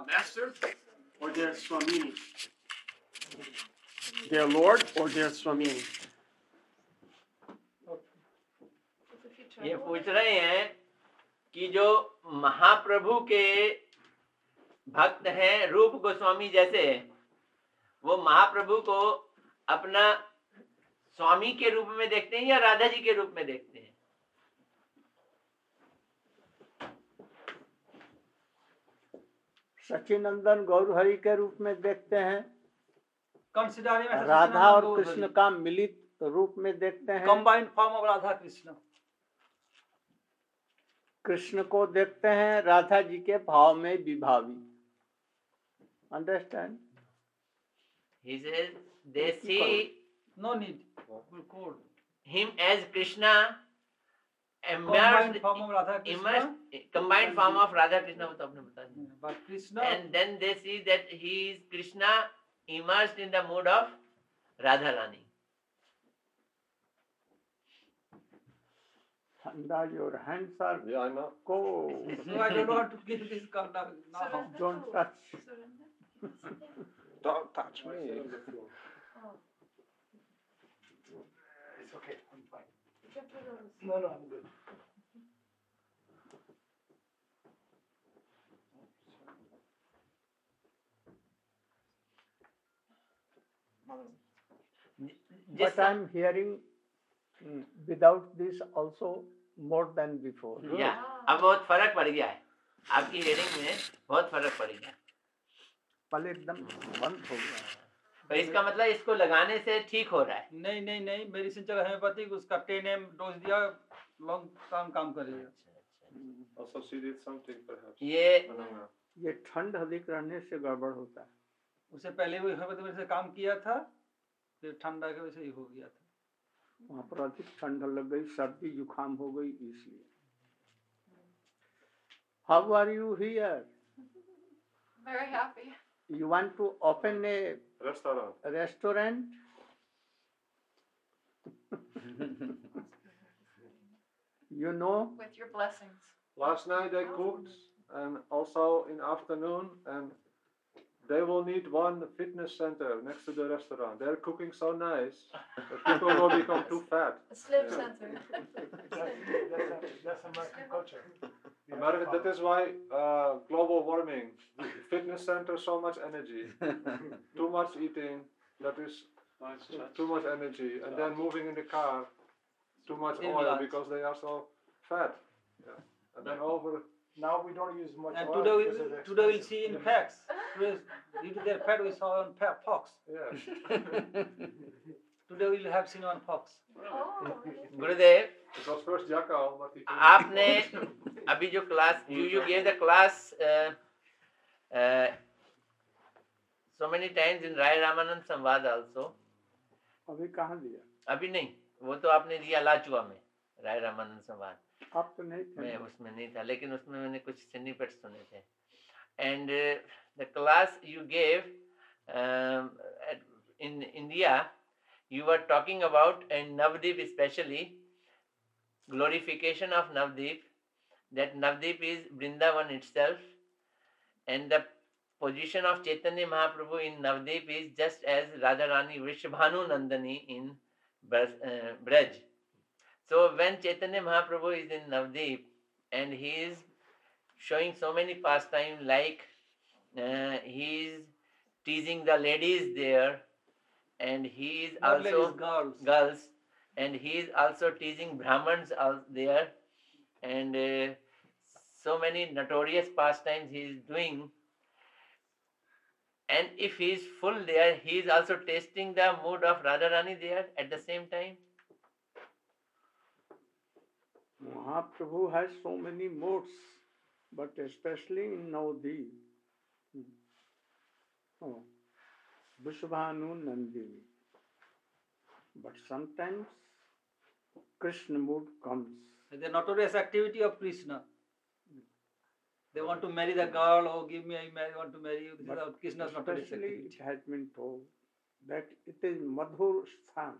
master or their Swamini? Their Lord or their Swamini? ये पूछ रहे हैं कि जो महाप्रभु के भक्त हैं रूप गोस्वामी जैसे, वो महाप्रभु को अपना स्वामी के रूप में देखते हैं या राधा जी के रूप में देखते हैं? सचिनंदन गौरहरि के रूप में देखते हैं, कंसिडरिंग राधा और कृष्ण का मिलित रूप में देखते हैं, combined form of Radha Krishna. Krishna को देखते हैं राधा जी के भाव में विभावी। Understand? He says they see No need. him as Krishna Combined immersed, form of Radha Krishna. combined form of Radha Krishna, वो तो आपने बता दिया. But Krishna. And then they see that he is Krishna immersed in the mood of Radharani. Thanda, your hands are Yeah, I know. cold. No, I don't want to give this contact now. Don't touch. Don't touch me. It's okay, I'm fine. No, I'm good. But I'm hearing without this also more than before. Yeah, अब बहुत फर्क पड़ गया है, आपकी heading में बहुत फर्क पड़ गया. पहले एकदम बंद हो गया, तो इसका मतलब इसको लगाने से ठीक हो रहा है. नहीं, मेडिसिन चल होम्योपैथिक, उसका 10 ml डोज दिया, लॉन्ग टर्म काम करेगा. Also she did something perhaps. ये ठंड अधिक रहने से गड़बड़ होता है. उससे पहले वो होम्योपैथी से काम किया था, फिर ठंडा की वजह से ही हो गया था. वहाँ पर अधिक ठंड लग गई, सर्दी जुकाम हो गई इसलिए. How are you here? Very happy. You want to open a restaurant? You know? With your blessings. Last night they cooked, and also in afternoon, and they will need one fitness center next to the restaurant. They're cooking so nice that people will become too fat. A slim center. That's American culture. America, that is why global warming, fitness center, so much energy, too much eating, that is too much energy, and then moving in the car, too much oil because they are so fat. Yeah. And then over. Now we don't use much And oil. today we'll see in facts. Due to their fat, we saw on fox. Yeah. Today we'll have seen on fox. Oh. Gurudev, It was first jackal, but he आपने अभी जो class you gave the class so many times in Rai Ramanand Samvad also. अभी कहाँ दिया? अभी नहीं, वो तो आपने दिया लाचुआ में, राय रामानंद संवाद. आप तो नहीं थे. मैं उसमें नहीं था, लेकिन उसमें मैंने कुछ स्निपेट सुने थे. And the class you gave in India, you were talking about in Navdeep especially, glorification of Navdeep, that Navdeep is Vrindavan itself, and the position of Chaitanya Mahaprabhu in Navdeep is just as Radharani Vrishabhanu Nandani in Braj. So when Chaitanya Mahaprabhu is in Navdeep and he is showing so many pastimes, like he is teasing the ladies there, and he is also girls, and he is also teasing Brahmins there, and so many notorious pastimes he is doing. And if he is full there, he is also tasting the mood of Radharani there at the same time. Mahaprabhu has so many modes, but especially in Navdeep. Vrishabhanu Nandini. But sometimes Krishna mood comes. The notorious activity of Krishna. They want to marry the girl, oh give me, I want to marry you. This is Krishna's notorious activity. Especially it has been told that it is Madhur Sthan.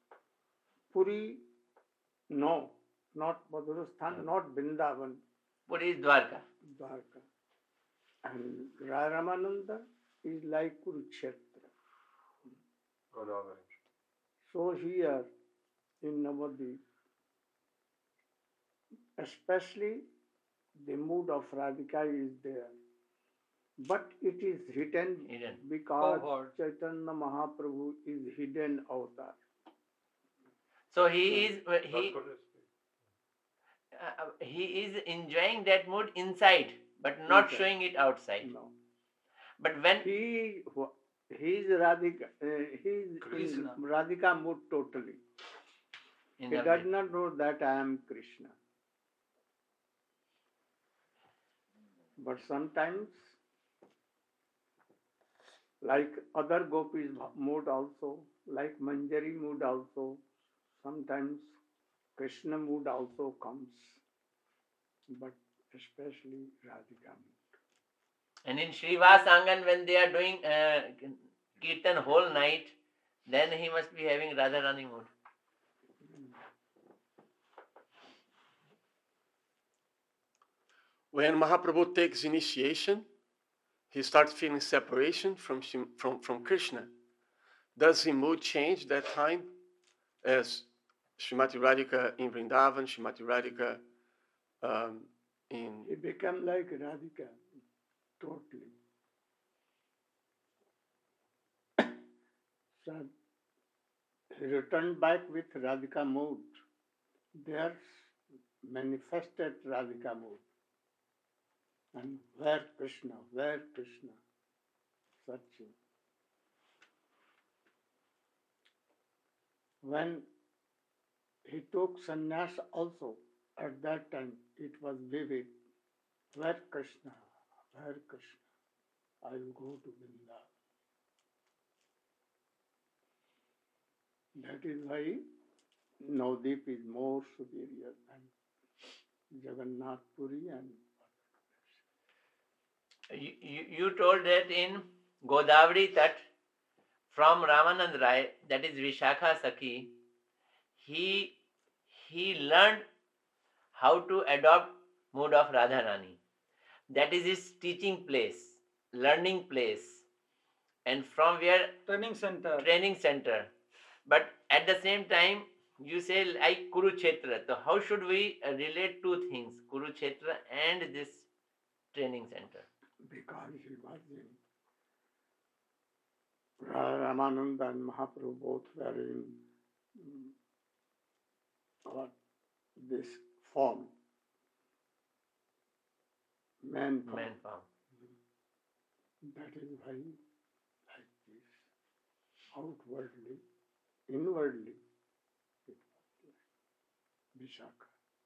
Puri, no, not Madhur Sthan, not Vrindavan. Puri is Dwarka. Dwarka. And Ramananda is like Kurukshetra. Godavari. So here in Navadvip, especially the mood of Radhika is there. But it is hidden Hidden. because Covered. Chaitanya Mahaprabhu is hidden avatar. So he is That's Buddhist. he is enjoying that mood inside, but not Inside. showing it outside. No. But when He is Radhika, he is in Krishna. Radhika mood totally. in He the does not know that I am Krishna. But sometimes, like other gopis mood also, like Manjari mood also, sometimes Krishna mood also comes. But especially Radhika mood. and in Srivas Angan when they are doing kirtan whole night, then he must be having Radharani mood. When Mahaprabhu takes initiation, he starts feeling separation from Krishna. Does his mood change that time? As Srimati Radhika in Vrindavan, Srimati Radhika in... He became like Radhika, totally. So he returned back with Radhika mood. There's manifested Radhika mood. And where Krishna, searching. When he took sannyas also, at that time it was vivid. Where Krishna, I will go to Vrindavan. That is why Navadvip is more superior than Jagannath Puri and You told that in Godavari Tat from Ramanand Rai, that is Vishakha Sakhi, he learned how to adopt mood of Radharani. That is his teaching place, learning place, and from where Training center. training center. But at the same time, you say like Kurukshetra. So how should we relate two things, Kurukshetra and this training center? because he was in Ramananda and Mahaprabhu both were in this form, man form. Man form. That is why like this, outwardly, inwardly, it was like Vishakha.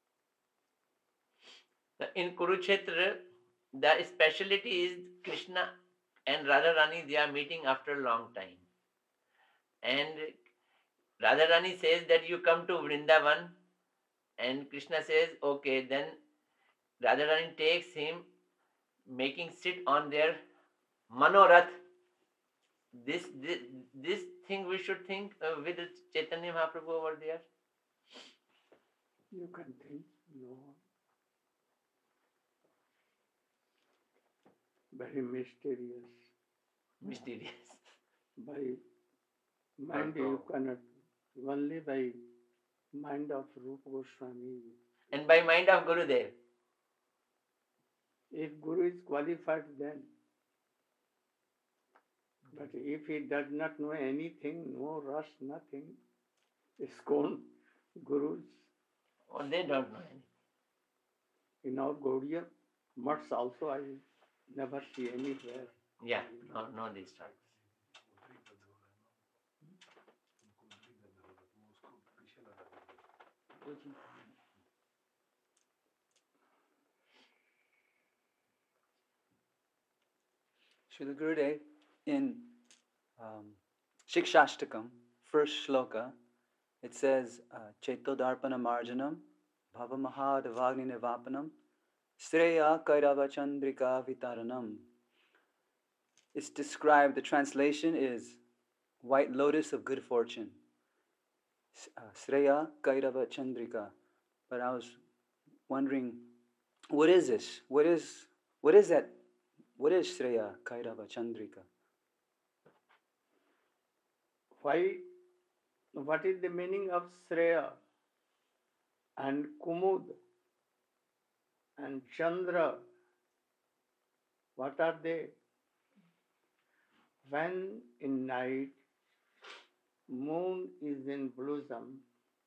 In Kurukshetra, the speciality is Krishna and Radharani, they are meeting after a long time. And Radharani says that you come to Vrindavan, and Krishna says, okay, then Radharani takes him, making sit on their Manorath. This thing we should think with Chaitanya Mahaprabhu over there. You can think, no. Very mysterious. Mysterious. By mind you cannot, only by mind of Rupa Goswami. And by mind of Gurudev. If Guru is qualified then. But if he does not know anything, no rush, nothing, ISKCON Gurus, Oh, they don't know anything. in our Gaudiya mutts also I never see anywhere. Yeah, no these tracks. Srila Gurudev, in Shikshashtakam, first shloka, it says, Chaitodarpana marjanam, bhavamahadavagni nivapanam, Sreya kairava chandrika vitaranam. It's described, the translation is white lotus of good fortune. Sreya kairava chandrika. But I was wondering, What is this? What is that? What is Shreya Kairava Chandrika? Why? What is the meaning of Shreya and Kumud and Chandra? What are they? When in night moon is in blossom,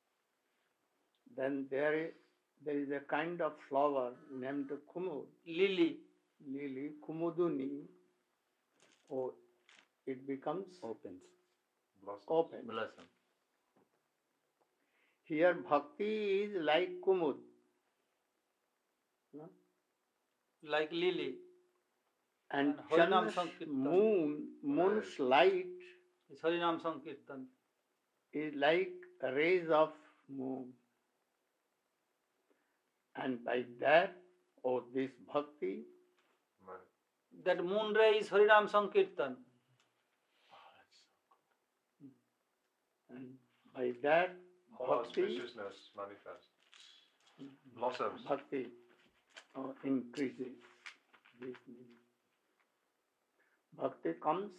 then there is a kind of flower named Kumud, Lily. lily, Kumuduni. Oh, it becomes Opens. open. Blossom. Here bhakti is like Kumud. No? Like lily. And And Harinam Chandra's Sankirtan. moon's light It's Harinam Sankirtan. is like rays of moon. And by that, this bhakti, That moon ray is Harinam Sankirtan. and by that All bhakti, auspiciousness manifests. Blossoms. bhakti increases. This meaning. Bhakti comes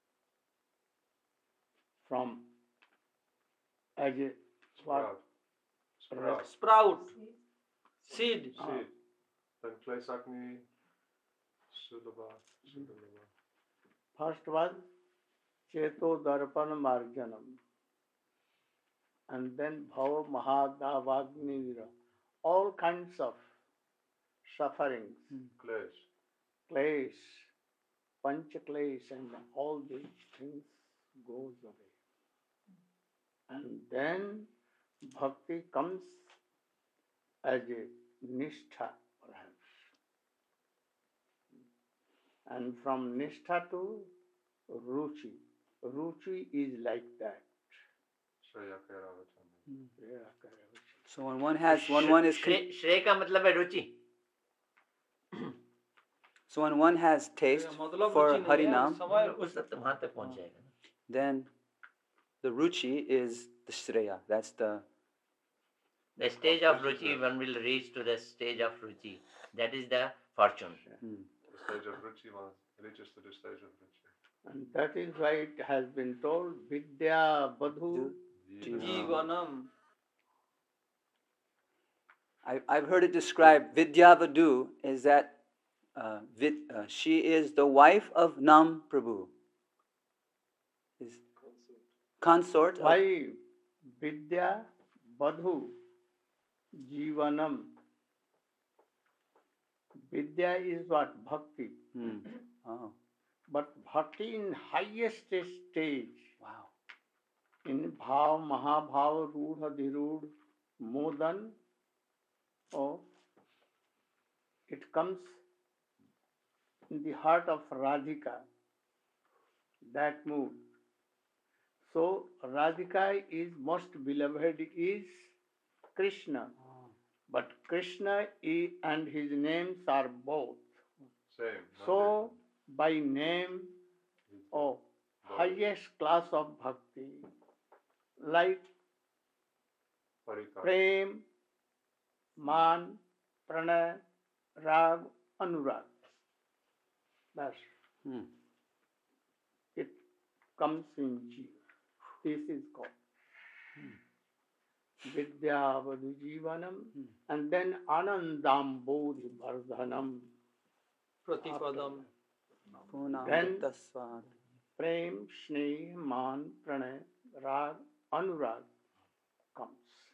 from as a Sprout. Sprout. Sprout. Seed. Seed. Then Klesakni, Sudabha, Sudalabha. First was Cheto Darpan Marjanam, and then Bhava Mahadavagnira, all kinds of sufferings, Klesh. clash, panchaklesh, and all these things goes away. And then bhakti comes as a nishtha, perhaps. And from nishtha to ruchi. Ruchi is like that. Shreya Kairava Chandrika. So when one has one is श्रेय का मतलब है रुचि. so when one has taste मतलब for रुचि नहीं है, Harinam, समय उस तक वहाँ तक पहुँच जाएगा. then the ruchi is the Shreya. That's the The stage of ruchi, one will reach to the stage of ruchi. That is the fortune. The stage of Ruchi one reaches to the stage of Ruchi. And that is why it has been told Vidya Badhu. Jivanam. I've heard it described. Vidyavadu is that she is the wife of Nam Prabhu. Is consort. Of, Why Vidya Badhu Jivanam? Vidya is what? Bhakti. Oh, But bhakti in highest stage, wow. in bhav, mahabhav, rudha, dhirud, modan, it comes in the heart of Radhika, that mood. So Radhika is most beloved is Krishna, but Krishna and his names are both. Same. So by name, highest class of bhakti, like Parikar. prem, man, pranay, rag, anurag. That's it comes in Jiva. This is called Vidya Vadu Jivanam, and then Anandambodhi Vardhanam. Pratipadam. Then Tasvad. Prem, Sneh, Man, Pranay, Rag, Anurag comes.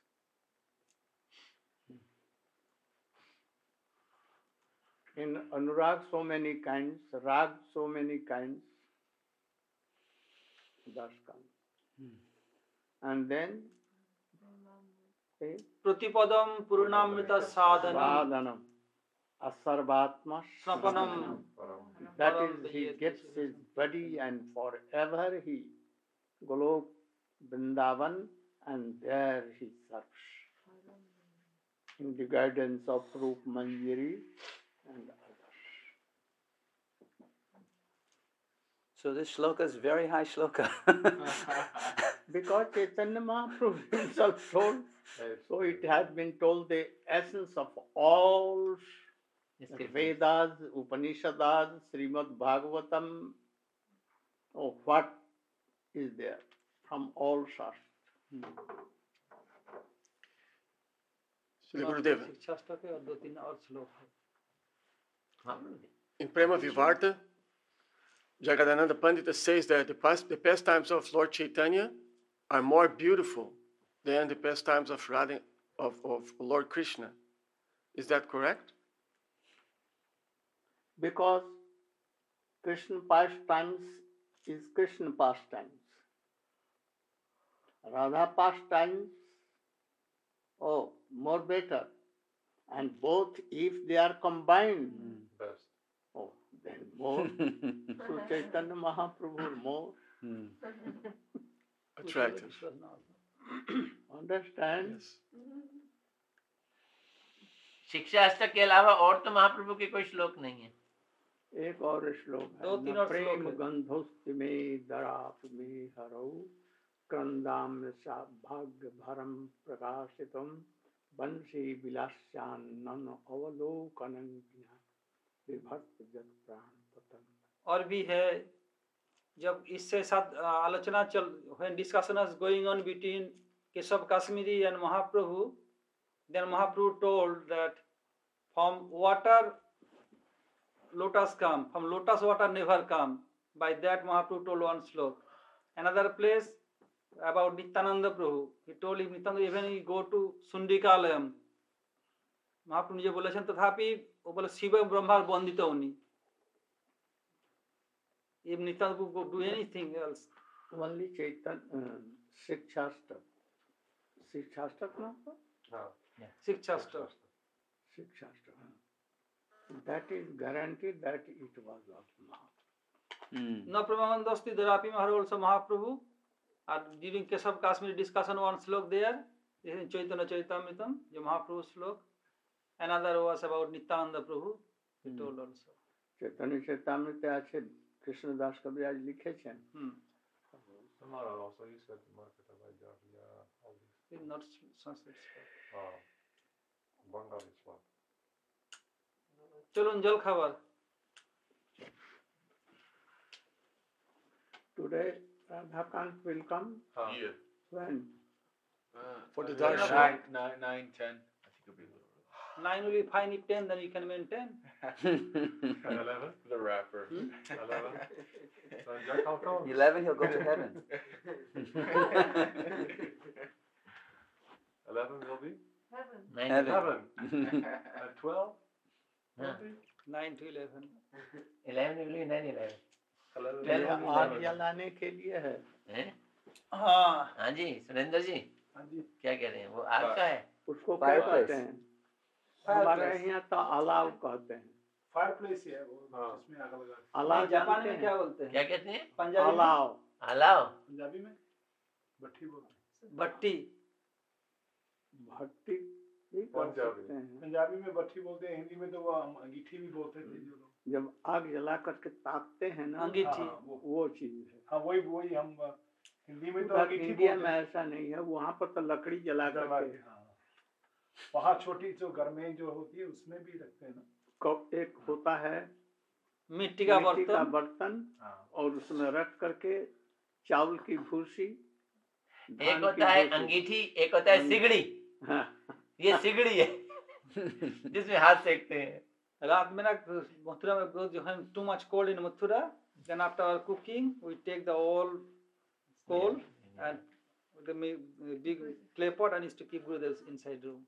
In Anurag, so many kinds, Rag, so many kinds. Das comes. And then Pratipadam Purnamrita Sadhanam. Sadhanam, Asarvatma Snapanam. That is, he gets his body and forever he Golok Vrindavan, and there he serves in the guidance of Rup Manjari and others. So this shloka is very high shloka. Because Chaitanya Mahaprabhu himself told, so it has been told the essence of all Vedas, Upanishads, Srimad Bhagavatam, oh, what is there from all sorts. Shri Gurudeva. शिक्षाष्टक और 2-3 और श्लोक है. In Prema Vivarta, Jagadananda Pandita says that the pastimes of Lord Chaitanya are more beautiful than the pastimes of Lord Krishna. Is that correct? Because Krishna pastimes is Krishna pastimes. Radha pastimes, oh, more better. And both, if they are combined, Best. oh, then more. So Chaitanya Mahaprabhu more. Attractive. Understand? Yes. शिक्षा अष्टक के अलावा और तो महाप्रभु के कोई श्लोक नहीं है. एक और श्लोक है. 2-3 न और प्रेम श्लोक है. गंधोस्ति में दराप में हरौ क्रंदाम भाग्य भरम प्रकाशितम बंशी विलास्यानन अवलोकनं विभक्त जग प्राण पतन. और भी है, जब इससे साथ आलोचना चल, when discussion is going on between Keshav Kashmiri and Mahaprabhu, then Mahaprabhu told that from water lotus come, from lotus water never come. By that Mahaprabhu told one slok. Another place about Nityananda Prabhu, he told him Nityananda even he go to Sundikalayam, Mahaprabhu নিজে বলেছেন তথাপি ও বলে শিব ব্রহ্মার বন্দিত উনি. If Nityananda Prabhu go do anything else, Only Chaitanya Sikshastak. Sikshastak no? Sikshastra. Sikshastak. That is guaranteed that it was of Mahaprabhu. No Pramanandasti Dharapi Maharaj also Mahaprabhu. And during Keshav Kashmiri discussion, one slok there, this is Chaitanya Charitamritam, the Mahaprabhu slok. Another was about Nityananda Prabhu, he told also. Chaitanya Charitamrita আছে কৃষ্ণদাস কবিরাজ লিখেছেন. Tomorrow also you said Market of Vaidya, all these. It's not Sanskrit slok. Bengali slot. চলুন জল খাবার. Today Radhakant will come. Yeah. When? For the Nine, darshan. 9, 10. I think it'll be a little 9 will be fine, if 10 then you can maintain. 11? the rapper. 11? So Jack, how come? 11, he'll go to heaven. 11 will be? Heaven. 11. And 12? 9 to 11. 11 will be 9/11. 11. आग जलाने के लिए है. हैं? हाँ. हाँ जी सुरेंद्र जी क्या कह रहे हैं? वो आग का है. उसको क्या Fireplace. कहते हैं? हमारे यहाँ तो अलाव कहते हैं. फायरप्लेस है वो, हाँ. उसमें आग लगा. अलाव जापान जानते में हैं? क्या बोलते हैं? क्या कहते हैं? पंजाबी में अलाव. अलाव. पंजाबी में भट्टी बोलते हैं. भट्टी. भट्टी भी कह पंजाबी. सकते हैं. पंजाबी में भट्टी बोलते हैं, हिंदी में तो वो अंगीठी भी बोलते थे जो लोग. जब आग जला करके तापते हैं ना, अंगीठी. हाँ, वो चीज है. हाँ वही हम हिंदी में तो उधर अंगीठी इंडिया बोलते में हैं. ऐसा नहीं है. वहाँ पर तो लकड़ी जला जला करके के, हाँ. वहाँ छोटी जो गरमें जो होती है उसमें भी रखते हैं ना. एक होता है मिट्टी का मिट्टी का बर्तन. बर्तन हाँ. और उसमें रख करके चावल की भूसी. एक होता है अंगीठी, एक होता है सिगड़ी. हाँ. ये सिगड़ी है जिसमें हाथ सेकते हैं. रात में ना मथुरा में जो है too much cold in Mathura, then after our cooking we take the old coal and the big clay pot and used to keep Gurudev's inside room.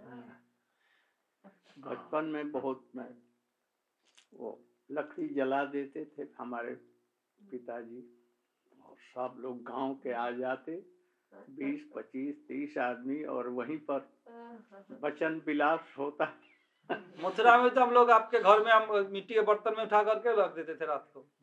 बचपन में बहुत में वो लकड़ी जला देते थे हमारे पिताजी, और सब लोग गांव के आ जाते, 20, 25, 30 आदमी, और वहीं पर वचन विलास होता. मथुरा में तो हम लोग आपके घर में हम मिट्टी के बर्तन में उठा करके रख देते थे रात को.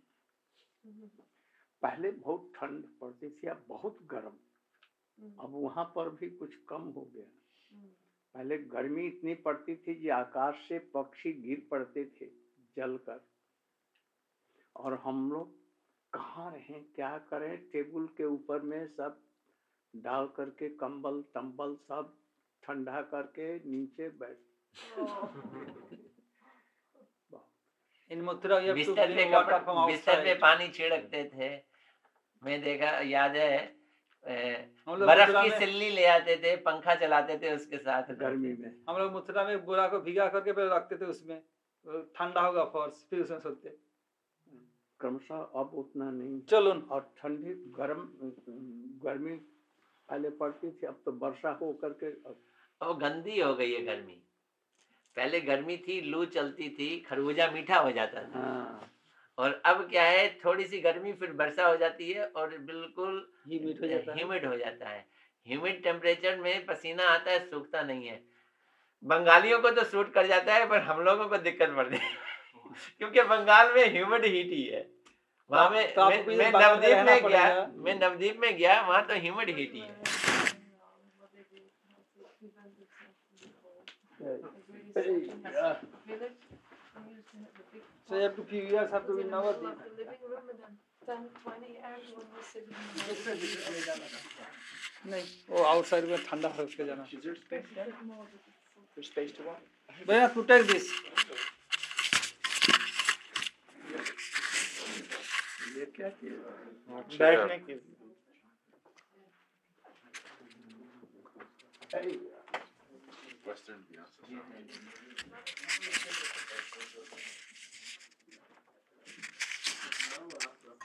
पहले बहुत ठंड पड़ती थी, अब बहुत गर्म. अब वहां पर भी कुछ कम हो गया. पहले गर्मी इतनी पड़ती थी कि आकाश से पक्षी गिर पड़ते थे जलकर, और हम लोग कहाँ रहें क्या करें, टेबल के ऊपर में सब डाल करके कंबल तंबल सब ठंडा करके नीचे बैठ. In Mathura, you have to बिस्तर पे bring water from बिस्तर पे outside. पानी छिड़कते थे। मैं देखा, याद है, हम लोग बर्फ मथुरा की में सिल्ली ले आते थे, पंखा चलाते थे उसके साथ गर्मी में। हम लोग मथुरा में बोरा को भिगा करके फिर रखते थे उसमें, ठंडा होगा फर्श, फिर उसमें सोते। क्रमशः अब उतना नहीं। चलो। और ठंडी गर्मी पहले पड़ती थी, अब तो वर्षा हो करके वो गंदी हो गई है गर्मी। पहले गर्मी थी, लू चलती थी, खरबूजा मीठा हो जाता था। हाँ। और अब क्या है, थोड़ी सी गर्मी फिर वर्षा हो जाती है और बिल्कुल ह्यूमिड हो जाता है। ह्यूमिड टेम्परेचर में पसीना आता है, सूखता नहीं है। बंगालियों को तो सूट कर जाता है, पर हम लोगों को दिक्कत पड़ती है क्योंकि बंगाल में ह्यूमिड हीट ही है। वहाँ में मैं नवद्वीप में गया, वहाँ तो ह्यूमिड हीट ही है। So you have to few years have to be Navadvip. The living room and then 10, 20 everyone was sitting in the नहीं, वो आउटसाइड में ठंडा है उसके जाना। Is there space there? There's space to walk? भैया to take this. ये क्या किया? बैठने की। Hey. Western Beyonce.